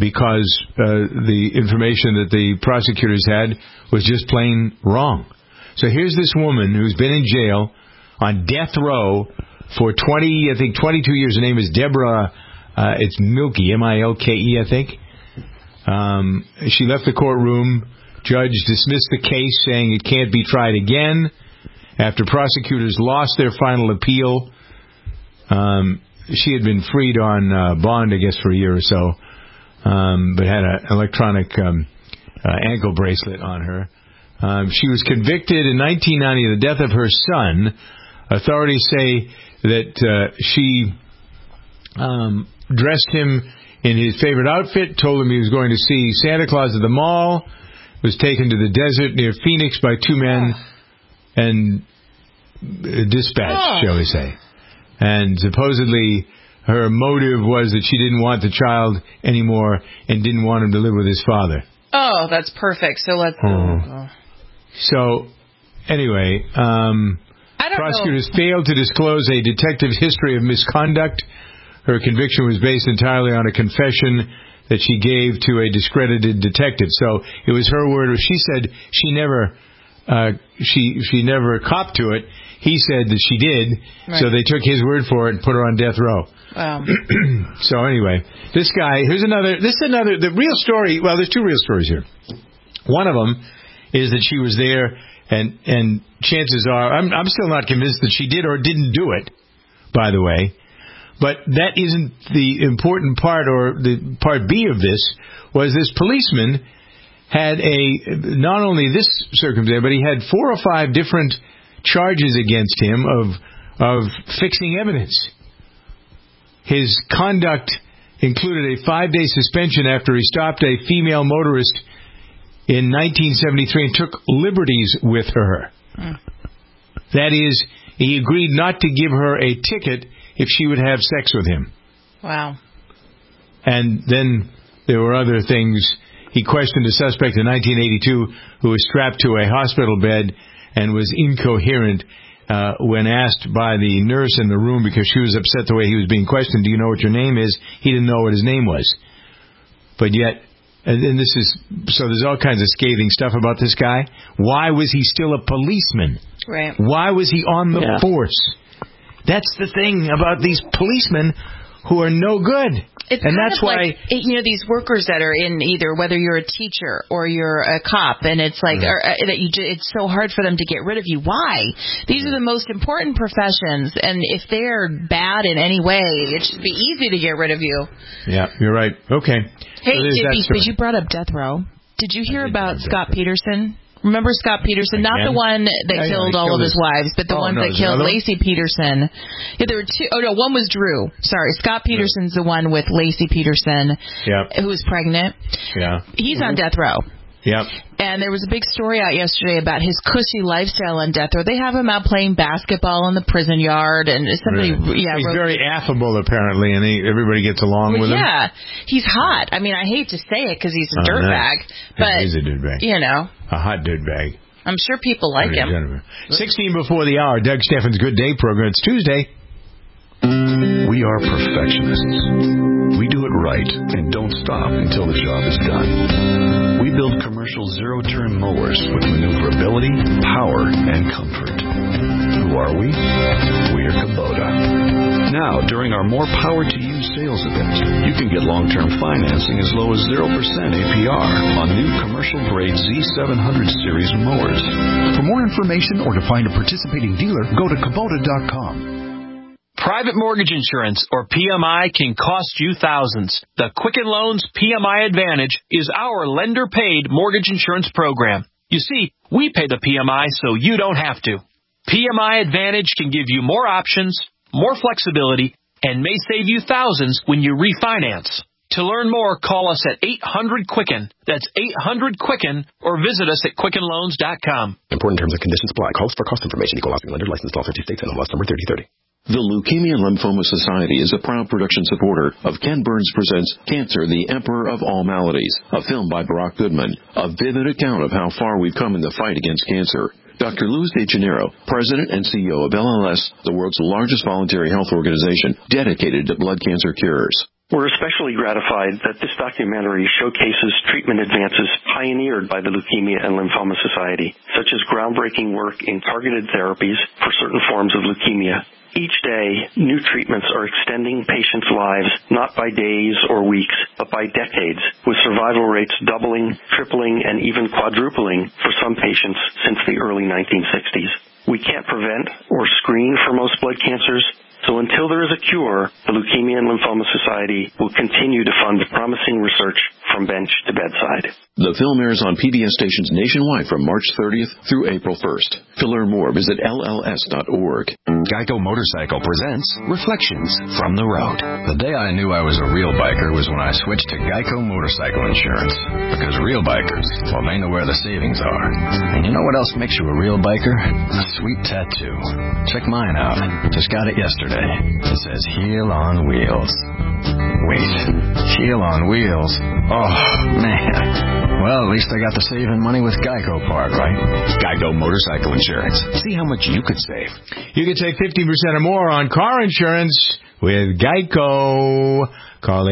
B: because the information that the prosecutors had was just plain wrong. So here's this woman who's been in jail on death row for 22 years. Her name is Deborah, it's Milke, M-I-L-K-E, I think. She left the courtroom. Judge dismissed the case, saying it can't be tried again. After prosecutors lost their final appeal, she had been freed on bond, I guess, for a year or so, but had an electronic ankle bracelet on her. She was convicted in 1990 of the death of her son. Authorities say that she dressed him in his favorite outfit, told him he was going to see Santa Claus at the mall, was taken to the desert near Phoenix by two men and dispatched, shall we say. And supposedly her motive was that she didn't want the child anymore and didn't want him to live with his father.
C: Oh, that's perfect. So let's...
B: So, anyway, prosecutors failed to disclose a detective's history of misconduct. Her conviction was based entirely on a confession that she gave to a discredited detective. So it was her word. She said she never copped to it. He said that she did. Right. So they took his word for it and put her on death row. Wow. So anyway, this guy, the real story. Well, there's two real stories here. One of them is that she was there, and chances are, I'm still not convinced that she did or didn't do it, by the way. But that isn't the important part, or the part B of this, was this policeman had not only this circumstance, but he had 4 or 5 different charges against him of fixing evidence. His conduct included a 5-day suspension after he stopped a female motorist in 1973 and took liberties with her. That is, he agreed not to give her a ticket if she would have sex with him.
C: Wow.
B: And then there were other things. He questioned a suspect in 1982 who was strapped to a hospital bed and was incoherent when asked by the nurse in the room, because she was upset the way he was being questioned. Do you know what your name is? He didn't know what his name was. But yet, and this is, so there's all kinds of scathing stuff about this guy. Why was he still a policeman?
C: Right.
B: Why was he on the force? That's the thing about these policemen who are no good.
C: It's
B: and
C: kind
B: that's
C: of
B: why,
C: like, these workers that are in either, whether you're a teacher or you're a cop, and it's like, it's so hard for them to get rid of you. Why? These are the most important professions, and if they're bad in any way, it should be easy to get rid of you.
B: Yeah, you're right. Okay.
C: Hey, but you brought up death row. Did you hear about Scott Peterson? Remember Scott Peterson? Not the one that killed all of his wives, but the one that killed Lacey Peterson. Yeah, there were two. Oh, no, one was Drew. Sorry, Scott Peterson's the one with Lacey Peterson, who was pregnant.
B: Yeah.
C: He's on death row.
B: Yep.
C: And there was a big story out yesterday about his cushy lifestyle on death row. They have him out playing basketball in the prison yard, and somebody,
B: he's very affable apparently, and everybody gets along with him.
C: Yeah, he's hot. I mean, I hate to say it because he's a dirtbag, but
B: he's a dirtbag. A hot dirtbag.
C: I'm sure people like him.
B: 16 before the hour. Doug Steffen's Good Day program. It's Tuesday.
I: We are perfectionists. We do it right and don't stop until the job is done. We build commercial zero-turn mowers with maneuverability, power, and comfort. Who are we? We're Kubota. Now, during our More Power to You sales event, you can get long-term financing as low as 0% APR on new commercial-grade Z700 series mowers.
J: For more information or to find a participating dealer, go to Kubota.com.
K: Private mortgage insurance, or PMI, can cost you thousands. The Quicken Loans PMI Advantage is our lender-paid mortgage insurance program. You see, we pay the PMI so you don't have to. PMI Advantage can give you more options, more flexibility, and may save you thousands when you refinance. To learn more, call us at 800-QUICKEN. That's 800-QUICKEN, or visit us at QuickenLoans.com.
L: Important terms and conditions apply. Calls for cost information. Equal housing lender. Licensed all 50 states. NMLS number 3030.
Y: The Leukemia and Lymphoma Society is a proud production supporter of Ken Burns Presents Cancer, the Emperor of All Maladies, a film by Barack Goodman, a vivid account of how far we've come in the fight against cancer. Dr. Luis De Janeiro, President and CEO of LLS, the world's largest voluntary health organization dedicated to blood cancer cures.
D: We're especially gratified that this documentary showcases treatment advances pioneered by the Leukemia and Lymphoma Society, such as groundbreaking work in targeted therapies for certain forms of leukemia. Each day, new treatments are extending patients' lives not by days or weeks, but by decades, with survival rates doubling, tripling, and even quadrupling for some patients since the early 1960s. We can't prevent or screen for most blood cancers, so until there is a cure, the Leukemia and Lymphoma Society will continue to fund promising research from bench to bedside.
Y: The film airs on PBS stations nationwide from March 30th through April 1st. To learn more, visit lls.org.
H: Geico Motorcycle presents Reflections from the Road. The day I knew I was a real biker was when I switched to Geico Motorcycle Insurance. Because real bikers, well, they know where the savings are. And you know what else makes you a real biker? A sweet tattoo. Check mine out. Just got it yesterday. It says Heel on Wheels. Wait, Heel on Wheels? Oh, man. Well, at least I got to saving money with Geico Park, right? Geico Motorcycle Insurance. See how much you could save.
B: You can save 15% or more on car insurance with Geico. Call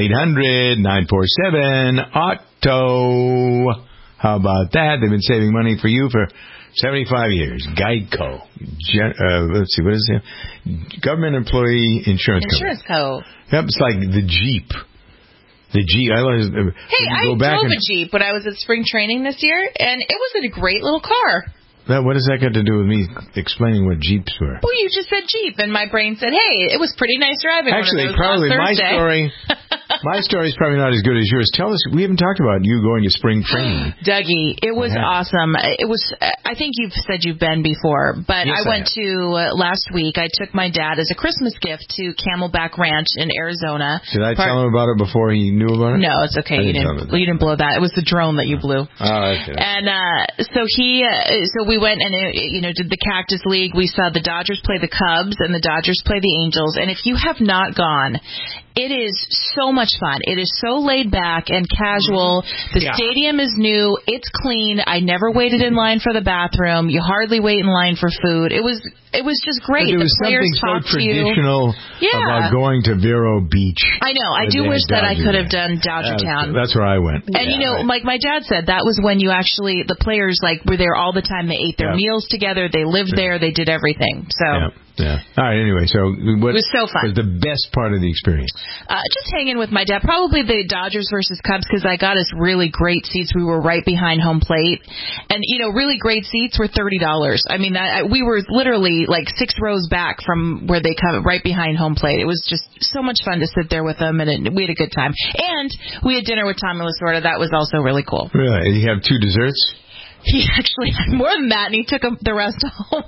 B: 800-947-AUTO. How about that? They've been saving money for you for 75 years. Geico. Let's see, what is it? Government Employee Insurance
C: Co.
B: Yep, it's like the Jeep. The Jeep. I
C: drove a Jeep when I was at spring training this year, and it was a great little car.
B: What does that got to do with me explaining what Jeeps were?
C: Well, you just said Jeep, and my brain said, hey, it was pretty nice driving.
B: Actually, probably my story is probably not as good as yours. Tell us, we haven't talked about you going to spring training.
C: Dougie, it was awesome. It was. I think you've said you've been before, but yes, I went to last week. I took my dad as a Christmas gift to Camelback Ranch in Arizona.
B: Did I tell him about it before he knew about it?
C: No, it's okay. You didn't blow that. It was the drone that you blew.
B: Oh, okay.
C: And so we went and did the Cactus League. We saw the Dodgers play the Cubs and the Dodgers play the Angels. And if you have not gone, it is so much fun. It is so laid back and casual. The stadium is new. It's clean. I never waited in line for the bathroom. You hardly wait in line for food. It was just great.
B: But there was something so traditional about going to Vero Beach.
C: I know. I do wish that I could have done Dodgertown.
B: That's where I went.
C: And like my dad said, that was when you actually, the players were there all the time. They ate their meals together. They lived there. They did everything. So.
B: Yeah. All right. Anyway, so what
C: it was so fun.
B: Was the best part of the experience?
C: Just hanging with my dad. Probably the Dodgers versus Cubs, because I got us really great seats. We were right behind home plate, and really great seats were $30. I mean, we were literally like 6 rows back from where they come, right behind home plate. It was just so much fun to sit there with them, and we had a good time. And we had dinner with Tommy Lasorda. That was also really cool.
B: Really? And you have 2 desserts?
C: He actually had more than that, and he took the rest home.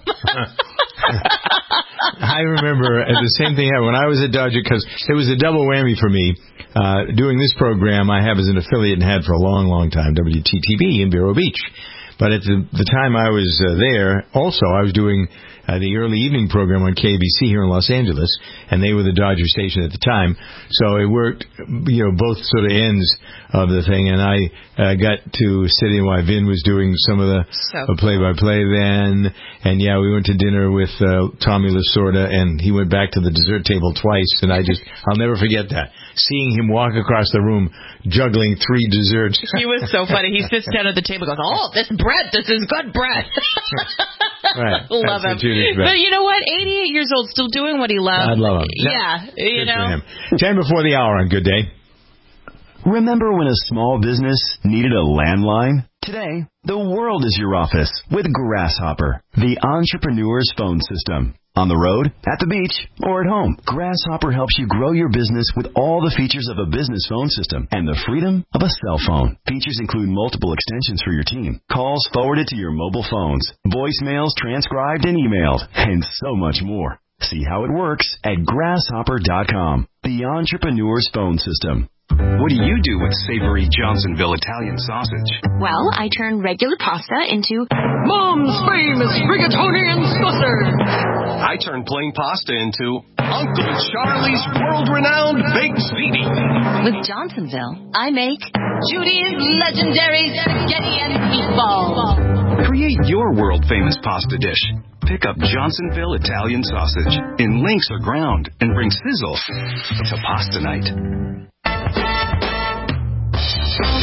B: I remember the same thing happened when I was at Dodger, because it was a double whammy for me. Doing this program I have as an affiliate and had for a long, long time, WTTV in Vero Beach. But at the time I was there, also I was doing the early evening program on KBC here in Los Angeles, and they were the Dodger station at the time. So it worked, both sort of ends of the thing, and I got to sit in while Vin was doing some of the play-by-play then. And we went to dinner with Tommy Lasorda, and he went back to the dessert table twice, and I'll never forget that. Seeing him walk across the room juggling 3 desserts.
C: He was so funny. He sits down at the table and goes, oh, this is good bread.
B: Right.
C: Love him. But you know what? 88 years old, still doing what he loves.
B: I love him.
C: Yeah,
B: Good for him. 10 before the hour on Good Day.
H: Remember when a small business needed a landline? Today, the world is your office with Grasshopper, the entrepreneur's phone system. On the road, at the beach, or at home, Grasshopper helps you grow your business with all the features of a business phone system and the freedom of a cell phone. Features include multiple extensions for your team, calls forwarded to your mobile phones, voicemails transcribed and emailed, and so much more. See how it works at grasshopper.com, the entrepreneur's phone system.
N: What do you do with savory Johnsonville Italian sausage?
O: Well, I turn regular pasta into
P: Mom's famous rigatoni and sausage.
N: I turn plain pasta into Uncle Charlie's world-renowned baked ziti.
O: With Johnsonville, I make Judy's legendary spaghetti and meatballs.
N: Create your world-famous pasta dish. Pick up Johnsonville Italian sausage in links or ground and bring sizzle to pasta night.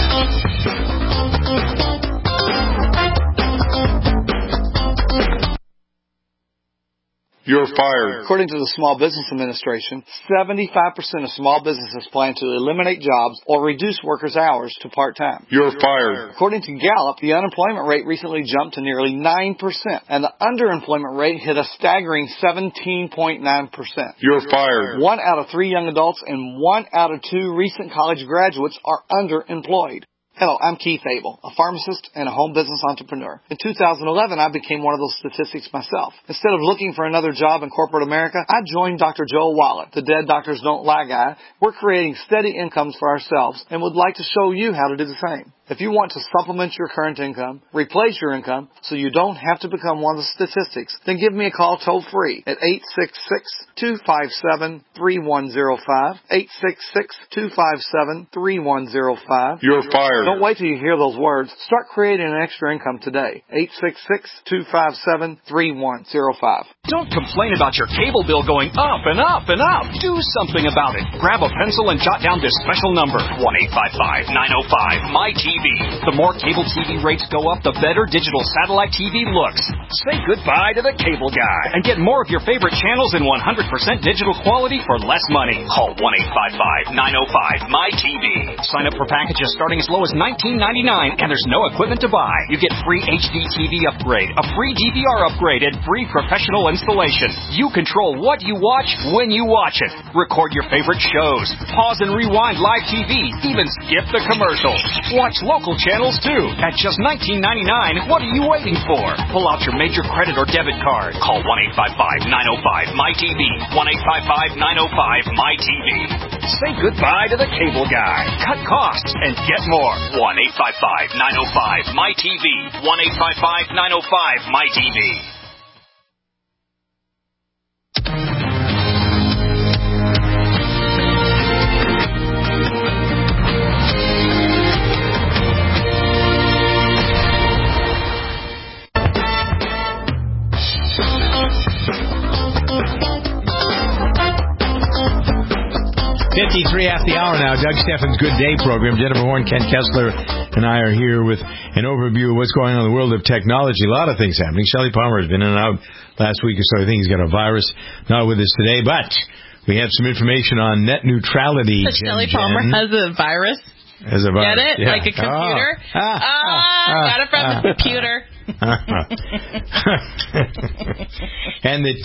Q: You're fired.
S: According to the Small Business Administration, 75% of small businesses plan to eliminate jobs or reduce workers' hours to part-time.
Q: You're fired.
S: According to Gallup, the unemployment rate recently jumped to nearly 9%, and the underemployment rate hit a staggering 17.9%.
Q: You're fired.
S: 1 out of 3 young adults and 1 out of 2 recent college graduates are underemployed. Hello, I'm Keith Abel, a pharmacist and a home business entrepreneur. In 2011, I became one of those statistics myself. Instead of looking for another job in corporate America, I joined Dr. Joel Wallach, the Dead Doctors Don't Lie guy. We're creating steady incomes for ourselves and would like to show you how to do the same. If you want to supplement your current income, replace your income, so you don't have to become one of the statistics, then give me a call toll-free at 866-257-3105, 866-257-3105.
Q: You're fired.
S: Don't wait till you hear those words. Start creating an extra income today. 866-257-3105.
K: Don't complain about your cable bill going up and up and up. Do something about it. Grab a pencil and jot down this special number, 1-855-905-MyTV. The more cable TV rates go up, the better digital satellite TV looks. Say goodbye to the cable guy and get more of your favorite channels in 100% digital quality for less money. Call 1-855-905-MyTV. Sign up for packages starting as low as $19.99, and there's no equipment to buy. You get free HD TV upgrade, a free DVR upgrade, and free professional installation. You control what you watch when you watch it. Record your favorite shows. Pause and rewind live TV. Even skip the commercials. Watch local channels too. At just $19.99, what are you waiting for? Pull out your major credit or debit card. Call 1-855-905-MyTV. 1-855-905-MyTV. Say goodbye to the cable guy. Cut costs and get more. 1-855-905-MyTV. 1-855-905-MyTV.
B: After the hour now, Doug Steffens' Good Day program. Jennifer Horn, Ken Kessler, and I are here with an overview of what's going on in the world of technology. A lot of things happening. Shelley Palmer has been in and out last week or so. I think he's got a virus. Not with us today, but we have some information on net neutrality.
C: Shelley Palmer has a virus?
B: As a virus.
C: Get it?
B: Yeah.
C: Like a computer? Got it from the computer.
B: And the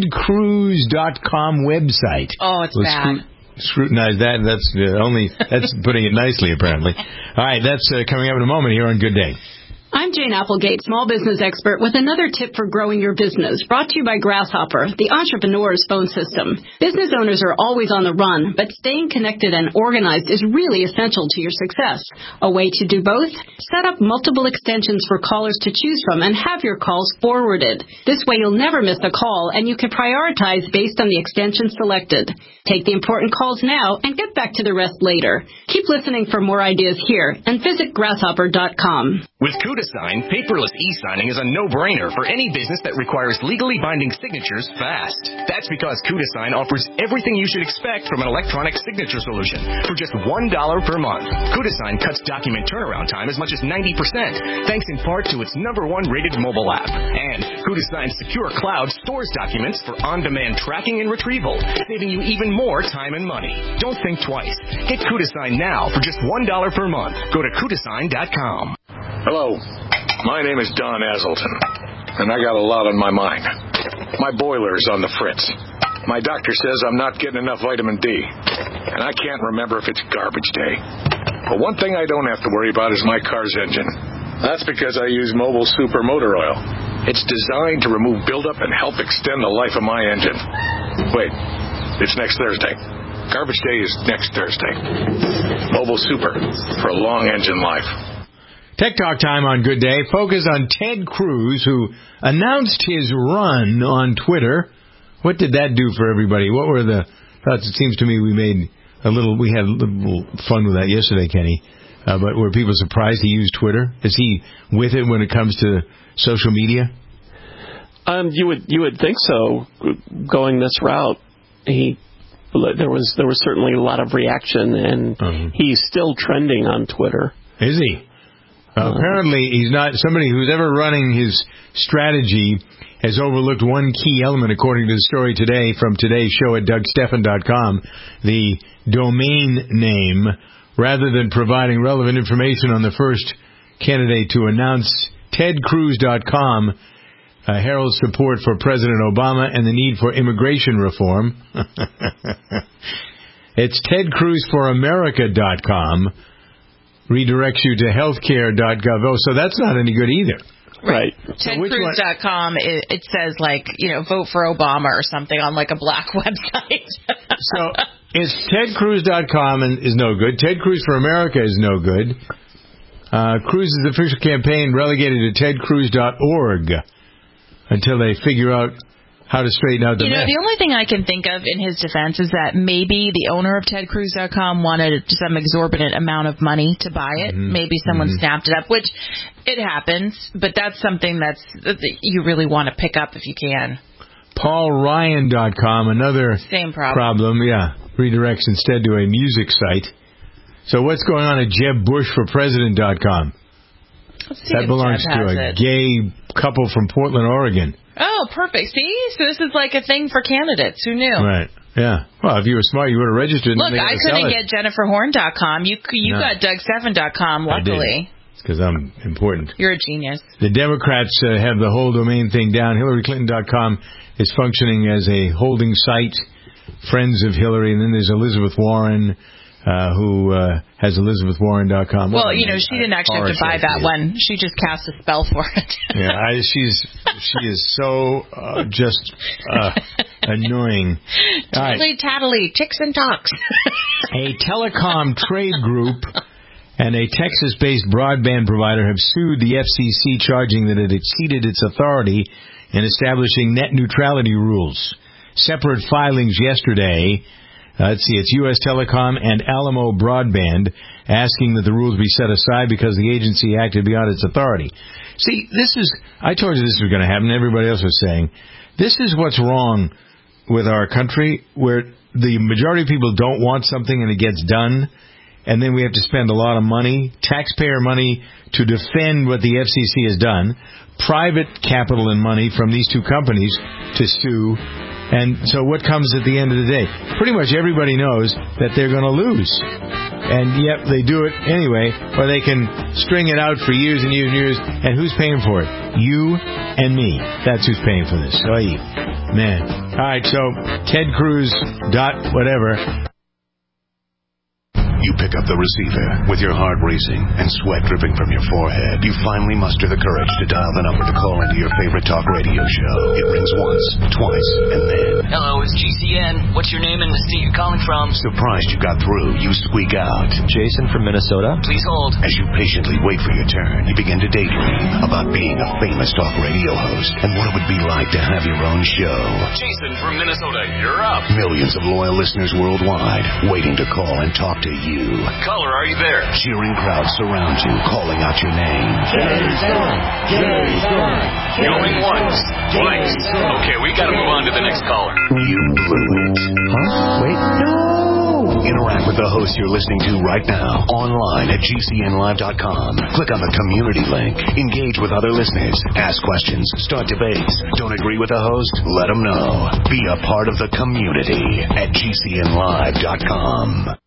B: TedCruz.com website.
C: Oh, it's bad.
B: Scrutinize that. That's putting it nicely, apparently. All right, that's coming up in a moment here on Good Day.
T: I'm Jane Applegate, small business expert, with another tip for growing your business, brought to you by Grasshopper, the entrepreneur's phone system. Business owners are always on the run, but staying connected and organized is really essential to your success. A way to do both? Set up multiple extensions for callers to choose from and have your calls forwarded. This way you'll never miss a call, and you can prioritize based on the extension selected. Take the important calls now and get back to the rest later. Keep listening for more ideas here, and visit grasshopper.com.
U: With CudaSign, paperless e-signing is a no-brainer for any business that requires legally binding signatures fast. That's because CudaSign offers everything you should expect from an electronic signature solution for just $1 per month. CudaSign cuts document turnaround time as much as 90%, thanks in part to its #1 rated mobile app. And CudaSign's secure cloud stores documents for on-demand tracking and retrieval, saving you even more time and money. Don't think twice. Get CudaSign now for just $1 per month. Go to CudaSign.com.
V: Hello, my name is Don Aselton, and I got a lot on my mind. My boiler's on the fritz. My doctor says I'm not getting enough vitamin D, and I can't remember if it's garbage day. But one thing I don't have to worry about is my car's engine. That's because I use Mobile Super Motor Oil. It's designed to remove buildup and help extend the life of my engine. Wait, it's next Thursday. Garbage day is next Thursday. Mobile Super for a long engine life.
B: Tech Talk time on Good Day focused on Ted Cruz, who announced his run on Twitter. What did that do for everybody? What were the thoughts? It seems to me we had a little fun with that yesterday, Kenny. But were people surprised he used Twitter? Is he with it when it comes to social media?
Z: You would think so. Going this route, there was certainly a lot of reaction, and he's still trending on Twitter.
B: Is he? Apparently, he's not. Somebody who's ever running his strategy has overlooked one key element, according to the story today from today's show at DougStephan.com, the domain name, rather than providing relevant information on the first candidate to announce. TedCruz.com heralds support for President Obama and the need for immigration reform. It's TedCruzForAmerica.com redirects you to healthcare.gov. Oh, so that's not any good either.
C: Right. TedCruz.com, it says, vote for Obama or something on, a black website.
B: So it's TedCruz.com is no good. Ted Cruz for America is no good. Cruz's official campaign relegated to TedCruz.org until they figure out how to straighten out the mess.
C: The only thing I can think of in his defense is that maybe the owner of TedCruz.com wanted some exorbitant amount of money to buy it. Mm-hmm. Maybe someone snapped it up, which it happens, but that's something that you really want to pick up if you can.
B: PaulRyan.com, another
C: same problem.
B: Redirects instead to a music site. So what's going on at JebBushForPresident.com? That belongs to a gay couple from Portland, Oregon.
C: Oh, perfect. See? So this is like a thing for candidates. Who knew?
B: Right. Yeah. Well, if you were smart, you would have registered.
C: Look, I couldn't get JenniferHorn.com. You got DougStephan.com, luckily.
B: It's because I'm important.
C: You're a genius.
B: The Democrats have the whole domain thing down. HillaryClinton.com is functioning as a holding site. Friends of Hillary. And then there's Elizabeth Warren, who has ElizabethWarren.com.
C: Well, she didn't actually have to buy that one. She just cast a spell for it.
B: She is so just annoying.
C: Tattly, ticks and talks.
B: A telecom trade group and a Texas-based broadband provider have sued the FCC, charging that it exceeded its authority in establishing net neutrality rules. Separate filings yesterday. Let's see, it's U.S. Telecom and Alamo Broadband asking that the rules be set aside because the agency acted beyond its authority. See, I told you this was going to happen. Everybody else was saying, this is what's wrong with our country, where the majority of people don't want something and it gets done, and then we have to spend a lot of money, taxpayer money, to defend what the FCC has done, private capital and money from these two companies to sue. And so what comes at the end of the day? Pretty much everybody knows that they're going to lose. And yet they do it anyway, or they can string it out for years and years and years. And who's paying for it? You and me. That's who's paying for this. Oy, man. All right, so Ted Cruz whatever.
I: You pick up the receiver with your heart racing and sweat dripping from your forehead. You finally muster the courage to dial the number to call into your favorite talk radio show. It rings once, twice, and then...
A: Hello, it's GCN. What's your name and the state you're calling from?
I: Surprised you got through, you squeak out.
A: Jason from Minnesota. Please hold.
I: As you patiently wait for your turn, you begin to daydream about being a famous talk radio host and what it would be like to have your own show.
A: Jason from Minnesota, you're up.
I: Millions of loyal listeners worldwide waiting to call and talk to you.
A: Caller, are you there?
I: Cheering crowds surround you, calling out your name.
A: Jason! Jason! Going once, twice. Okay, we gotta move on to the next caller.
I: You blew it.
A: Huh? Wait, no!
I: Interact with the host you're listening to right now, online at GCNlive.com. Click on the community link. Engage with other listeners. Ask questions. Start debates. Don't agree with the host? Let them know. Be a part of the community at GCNlive.com.